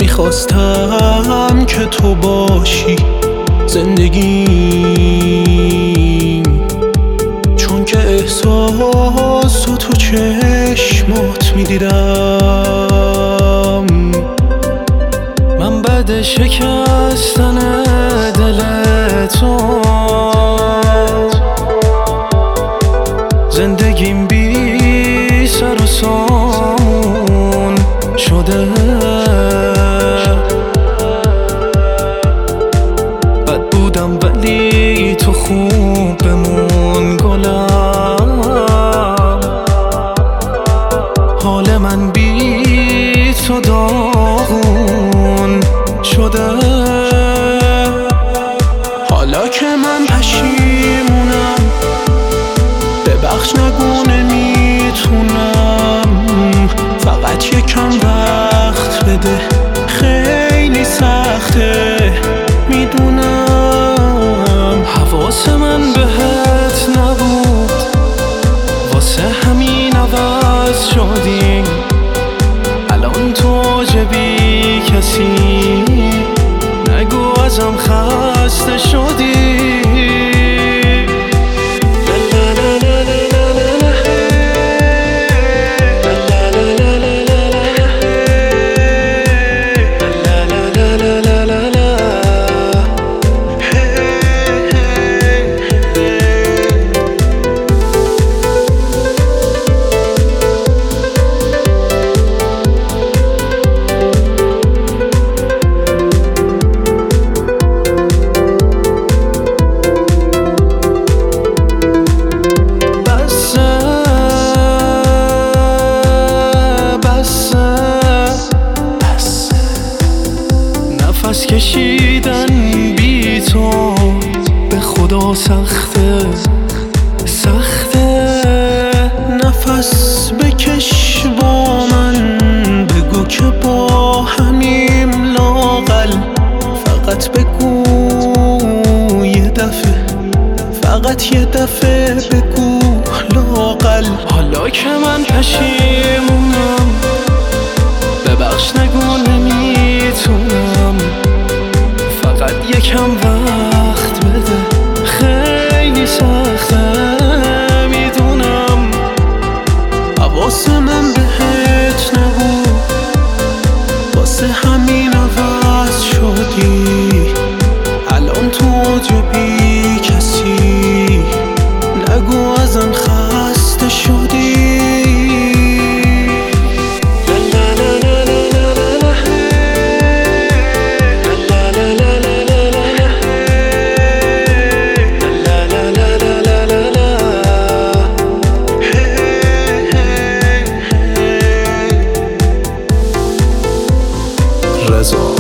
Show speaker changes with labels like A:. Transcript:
A: میخواستم که تو باشی زندگیم، چون که احساس تو چشمات میدیدم. من بعد شکستن دل تو زندگیم بی سر و سامون شده. بد بودم ولی تو خوب بمون گلم. حال من بی تو داغون شده. حالا که من پشیمونم ببخش نگو نمیتونم، فقط یکم وقت بده، خیلی سخته میدونم. حواس من بهت نبود واسه همین عوض شدیم. الان تو جبی کسی نگو ازم خسته شدی. نفس کشیدن بی تو به خدا سخته سخته. نفس بکش با من، بگو که با همیم لاغل. فقط بگو یه دفعه، فقط یه دفعه بگو لاغل. حالا که من پشیمونم ببخش نگو نمیتونم، فقط یکم وقت بده، خیلی سخته میدونم. حواس من بهت نبود واسه همین عوض شدی. الان تو جبی کسی نگو ازم خسته شدی. رضا